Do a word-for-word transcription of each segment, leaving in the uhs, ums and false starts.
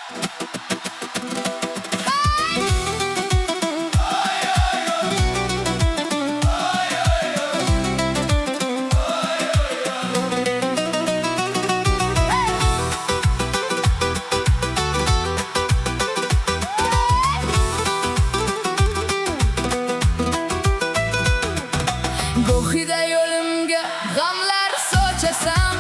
Gohida yo'limga g'amlar sochasam,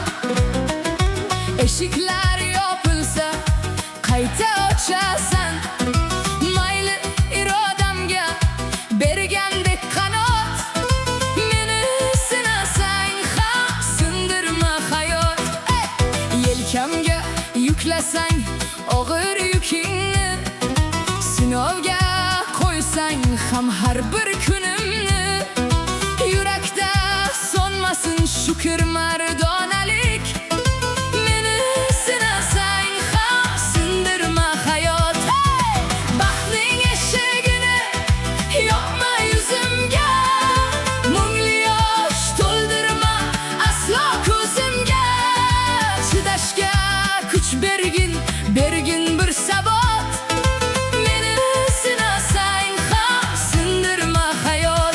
eshiklar yopilsa qayta ochasan. Mayli irodamga bergandek qanot, meni sinasang ham sindirma hayot. Yelkamga yuklasang og'ir yukingni, sinovga qo'ysang ham har bir kunimni. Yurakda sonmasin shukr mardonalik, meni sinasang ham sindirma hayot. Hey! Baxtning eshigini yopma yuzimga, mungli yosh to'ldirma aslo ko'zimga. Chidashga kuch bergin, bergin bir sabot, meni sinasang ham sindirma hayot.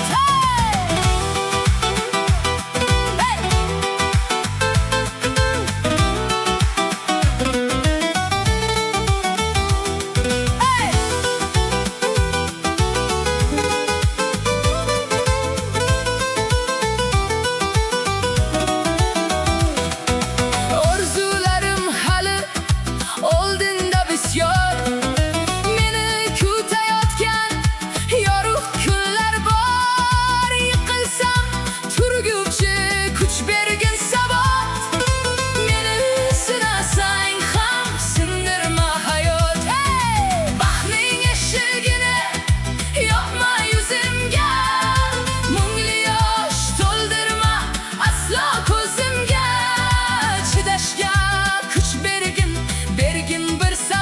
Orzularim hali oldinda bisyor, meni kutayotgan yorug' kunlar bor. Yiqilsam turguvchi kuch bergin sabot, meni sinasang ham sindirma hayot. Hey! Baxtning eshigini yopma yuzimga, mungli yosh to'ldirma aslo ko'zimga. Chidashga kuch bergin, bergin bir